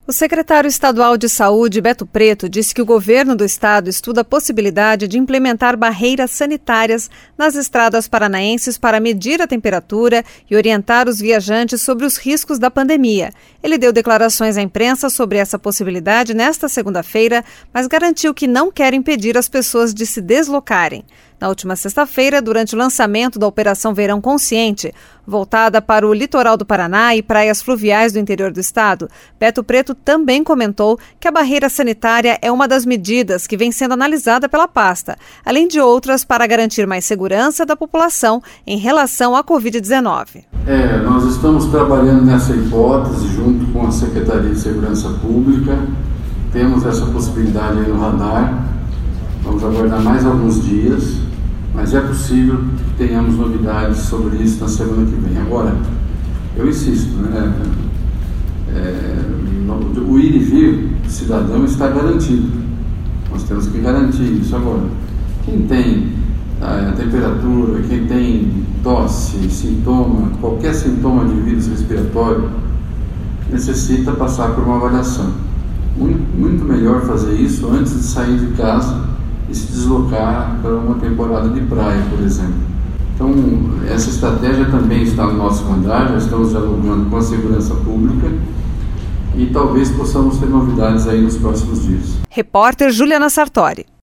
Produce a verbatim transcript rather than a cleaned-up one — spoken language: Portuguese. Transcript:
O secretário estadual de Saúde, Beto Preto, disse que o governo do estado estuda a possibilidade de implementar barreiras sanitárias nas estradas paranaenses para medir a temperatura e orientar os viajantes sobre os riscos da pandemia. Ele deu declarações à imprensa sobre essa possibilidade nesta segunda-feira, mas garantiu que não quer impedir as pessoas de se deslocarem. Na última sexta-feira, durante o lançamento da Operação Verão Consciente, voltada para o litoral do Paraná e praias fluviais do interior do estado, Beto Preto também comentou que a barreira sanitária é uma das medidas que vem sendo analisada pela pasta, além de outras para garantir mais segurança da população em relação à covid dezenove. É, nós estamos trabalhando nessa hipótese junto com a Secretaria de Segurança Pública, temos essa possibilidade aí no radar, vamos aguardar mais alguns dias, mas é possível que tenhamos novidades sobre isso na semana que vem. Agora, eu insisto, né? É, o ir e vir do cidadão está garantido. Nós temos que garantir isso. Agora, quem tem a, a temperatura, quem tem tosse, sintoma, qualquer sintoma de vírus respiratório, necessita passar por uma avaliação. Muito, muito melhor fazer isso antes de sair de casa e se deslocar para uma temporada de praia, por exemplo. Então, essa estratégia também está no nosso radar, já estamos dialogando com a segurança pública e talvez possamos ter novidades aí nos próximos dias. Repórter Juliana Sartori.